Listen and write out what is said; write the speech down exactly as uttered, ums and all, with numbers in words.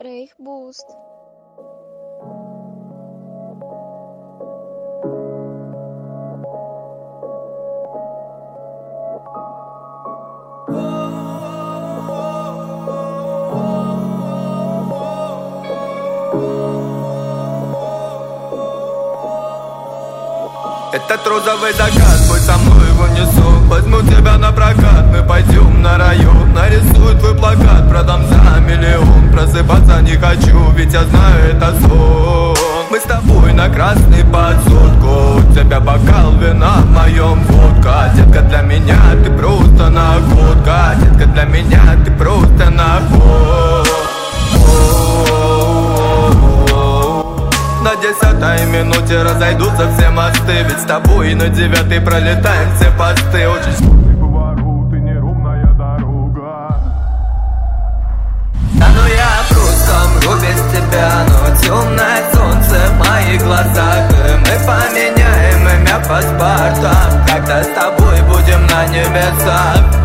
Rave Boost. Этот розовый закат, будь со мной его несу. Возьму тебя на прокат, мы пойдем на район. Нарисую твой плакат, продам за миллион. Просыпаться не хочу, ведь я знаю, это сон. Мы с тобой на красный под сотку. У тебя бокал вина, в моем водка. Детка, для меня ты просто находка. Детка, для меня ты просто находка. На десятой минуте разойдутся все мосты. Ведь с тобой на девятой пролетаем все посты. Очень сложный поворот и неровная дорога. Да ну я просто умру без тебя. Но темное солнце в моих глазах. И мы поменяем имя паспорта. Когда с тобой будем на небесах.